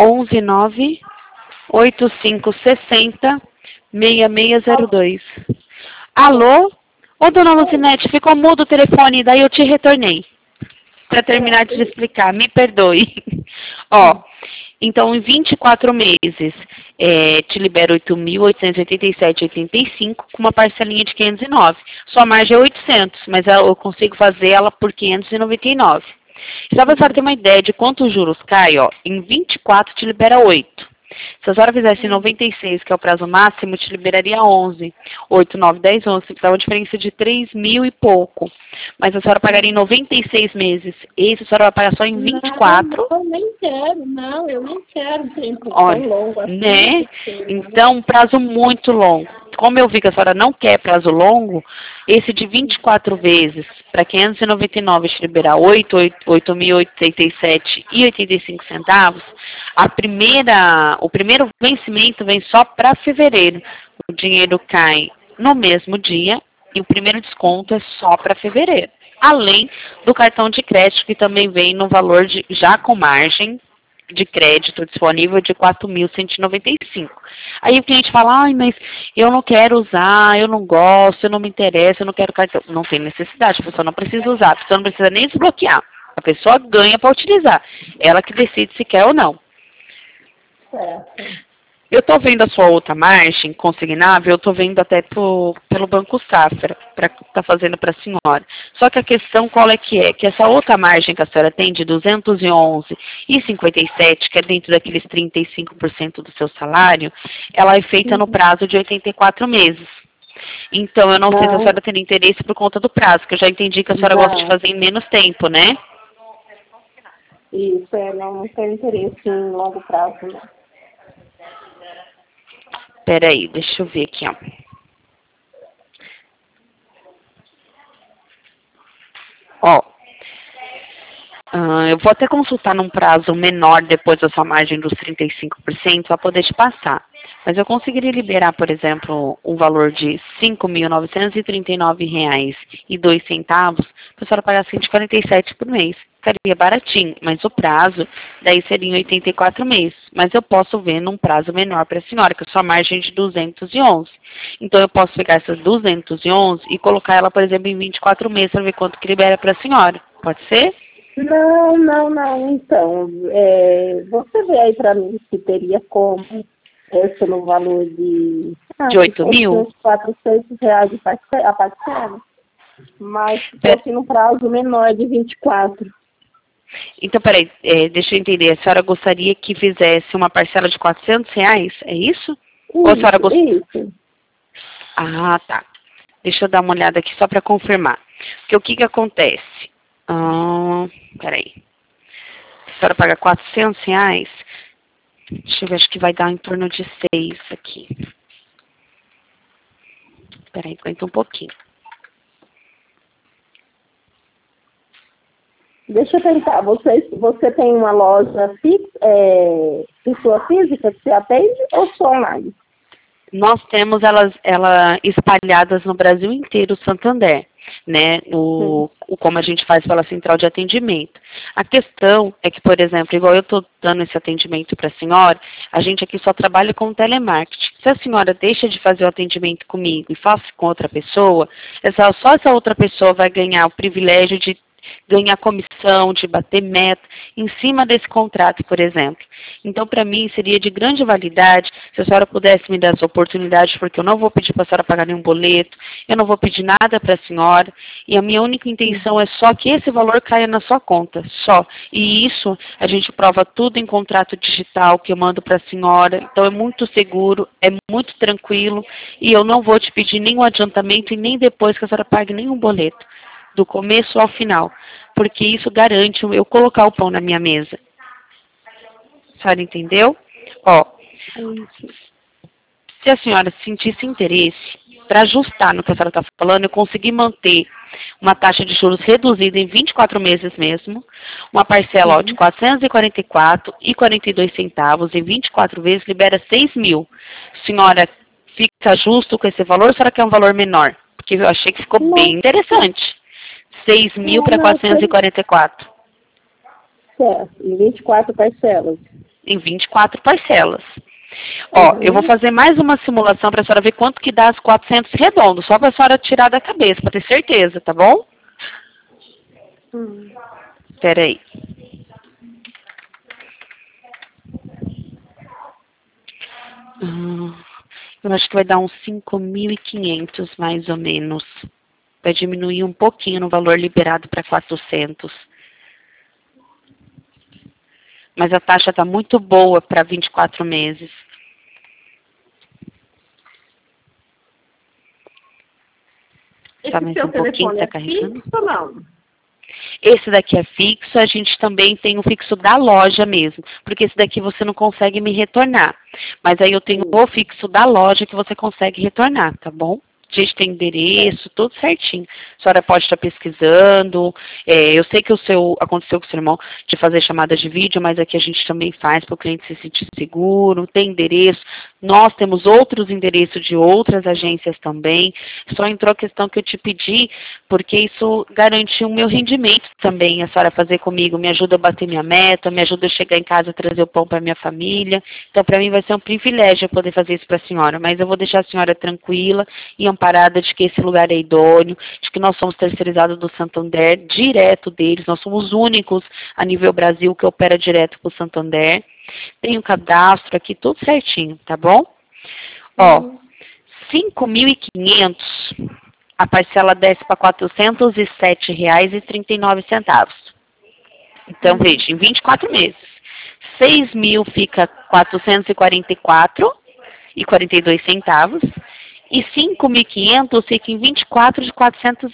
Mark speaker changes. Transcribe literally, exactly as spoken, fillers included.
Speaker 1: onze nove oito cinco seis zero seis seis zero dois. Alô? Ô, dona Lucinete, ficou mudo o telefone, daí eu te retornei. Para terminar de explicar, me perdoe. Ó, então em vinte e quatro meses, é, te libera oito mil oitocentos e oitenta e sete reais e oitenta e cinco com uma parcelinha de quinhentos e nove. Sua margem é oitocentos, mas eu consigo fazer ela por quinhentos e noventa e nove. Só para a senhora ter uma ideia de quanto os juros caem, ó, em vinte e quatro te libera oito. Se a senhora fizesse noventa e seis, que é o prazo máximo, te liberaria onze. oito, nove, dez, onze. Dá uma diferença de três mil e pouco. Mas a senhora pagaria em noventa e seis meses. Esse a senhora vai pagar só em vinte e quatro.
Speaker 2: Não, eu nem quero, não, eu nem quero tempo
Speaker 1: Olha,
Speaker 2: tão longo assim.
Speaker 1: né? Então, um prazo muito longo. Como eu vi que a senhora não quer prazo longo, esse de vinte e quatro vezes para quinhentos e noventa e nove te liberar oito mil oitenta e sete reais e oitenta e cinco centavos, a primeira, o primeiro vencimento vem só para fevereiro. O dinheiro cai no mesmo dia e o primeiro desconto é só para fevereiro. Além do cartão de crédito, que também vem no valor de, já com margem de crédito disponível de quatro mil cento e noventa e cinco. Aí o cliente fala, ai, mas eu não quero usar, eu não gosto, eu não me interessa, eu não quero cartão. Não tem necessidade, a pessoa não precisa usar, a pessoa não precisa nem desbloquear. A pessoa ganha para utilizar. Ela que decide se quer ou não.
Speaker 2: Certo.
Speaker 1: Eu estou vendo a sua outra margem consignável, eu estou vendo até pro, pelo Banco Safra, para estar tá fazendo para a senhora. Só que a questão qual é que é? Que essa outra margem que a senhora tem de duzentos e onze reais e cinquenta e sete, que é dentro daqueles trinta e cinco por cento do seu salário, ela é feita no prazo de oitenta e quatro meses. Então, eu não, não sei se a senhora tem interesse por conta do prazo, que eu já entendi que a senhora não. gosta de fazer em menos tempo, né?
Speaker 2: Isso, é, não, não tenho interesse em longo prazo, não.
Speaker 1: Peraí, deixa eu ver aqui, ó. Ó, uh, eu vou até consultar num prazo menor depois da sua margem dos trinta e cinco por cento para poder te passar. Mas eu conseguiria liberar, por exemplo, um valor de cinco mil novecentos e trinta e nove reais e dois centavos para a senhora pagar cento e quarenta e sete por mês. Ficaria baratinho, mas o prazo daí seria em oitenta e quatro meses. Mas eu posso ver num prazo menor para a senhora, que é sua margem de duzentos e onze. Então eu posso pegar essas duzentos e onze e colocar ela, por exemplo, em vinte e quatro meses para ver quanto que libera para a senhora. Pode ser?
Speaker 2: Não, não, não. Então, é, você vê aí para mim se teria como essa no valor de... Ah,
Speaker 1: de oito mil?
Speaker 2: quatrocentos reais a parcela. Mas se fosse no prazo menor de vinte e quatro.
Speaker 1: Então, peraí, é, deixa eu entender. A senhora gostaria que fizesse uma parcela de quatrocentos reais? É isso?
Speaker 2: Isso,
Speaker 1: Ou a senhora gost...
Speaker 2: isso.
Speaker 1: Ah, tá. Deixa eu dar uma olhada aqui só para confirmar. Porque o que que acontece? Ah, peraí. A senhora paga quatrocentos reais? Deixa eu ver, acho que vai dar em torno de seis aqui. Peraí, aguenta um pouquinho.
Speaker 2: Deixa eu tentar. Você, você tem uma loja fixa, é, pessoa física que você atende ou só online?
Speaker 1: Nós temos elas, elas espalhadas no Brasil inteiro, Santander, né? O, o, como a gente faz pela central de atendimento. A questão é que, por exemplo, igual eu estou dando esse atendimento para a senhora, a gente aqui só trabalha com telemarketing. Se a senhora deixa de fazer o atendimento comigo e faz com outra pessoa, essa, só essa outra pessoa vai ganhar o privilégio de ganhar comissão, de bater meta em cima desse contrato, por exemplo. Então, para mim, seria de grande validade se a senhora pudesse me dar essa oportunidade, porque eu não vou pedir para a senhora pagar nenhum boleto, eu não vou pedir nada para a senhora, e a minha única intenção é só que esse valor caia na sua conta, só. E isso, a gente prova tudo em contrato digital que eu mando para a senhora, então é muito seguro, é muito tranquilo, e eu não vou te pedir nenhum adiantamento e nem depois que a senhora pague nenhum boleto, do começo ao final, porque isso garante eu colocar o pão na minha mesa. A senhora entendeu? Ó, se a senhora sentisse interesse, para ajustar no que a senhora está falando, eu consegui manter uma taxa de juros reduzida em vinte e quatro meses mesmo, uma parcela ó, de quatrocentos e quarenta e quatro reais e quarenta e dois centavos, em vinte e quatro vezes libera seis mil. Senhora, fica justo com esse valor ou a senhora quer um valor menor? Porque eu achei que ficou
Speaker 2: Não.
Speaker 1: bem interessante. seis mil para quatrocentos e quarenta e quatro.
Speaker 2: Certo, em vinte e quatro parcelas.
Speaker 1: Em vinte e quatro parcelas. Ó,
Speaker 2: Uhum.
Speaker 1: eu vou fazer mais uma simulação para a senhora ver quanto que dá as quatrocentos redondos, só para a senhora tirar da cabeça, para ter certeza, tá bom?
Speaker 2: Hum.
Speaker 1: Espera aí. Hum, eu acho que vai dar uns cinco mil e quinhentos, mais ou menos. Vai diminuir um pouquinho no valor liberado para quatrocentos. Mas a taxa está muito boa para vinte e quatro meses. Tá,
Speaker 2: Esse
Speaker 1: mais
Speaker 2: seu
Speaker 1: um pouquinho,
Speaker 2: telefone
Speaker 1: tá
Speaker 2: é
Speaker 1: carregando?
Speaker 2: fixo ou não?
Speaker 1: Esse daqui é fixo, a gente também tem o fixo da loja mesmo, porque esse daqui você não consegue me retornar. Mas aí eu tenho
Speaker 2: Sim.
Speaker 1: o fixo da loja que você consegue retornar, tá bom? A gente tem endereço, tudo certinho. A senhora pode estar pesquisando. É, eu sei que o seu aconteceu com o seu irmão de fazer chamadas de vídeo, mas aqui a gente também faz para o cliente se sentir seguro, tem endereço. Nós temos outros endereços de outras agências também. Só entrou a questão que eu te pedi, porque isso garante o meu rendimento também, a senhora fazer comigo. Me ajuda a bater minha meta, me ajuda a chegar em casa e trazer o pão para minha família. Então, para mim vai ser um privilégio poder fazer isso para a senhora. Mas eu vou deixar a senhora tranquila e amparada de que esse lugar é idôneo, de que nós somos terceirizados do Santander, direto deles. Nós somos os únicos a nível Brasil que opera direto com o Santander. Tem o cadastro aqui, tudo certinho, tá bom? Ó,
Speaker 2: Uhum.
Speaker 1: cinco mil e quinhentos, a parcela desce para quatrocentos e sete reais e trinta e nove centavos. Então,
Speaker 2: Uhum.
Speaker 1: veja, em vinte e quatro meses. seis mil fica quatrocentos e quarenta e quatro e quarenta e dois centavos. E cinco mil e quinhentos fica em vinte e quatro de quatrocentos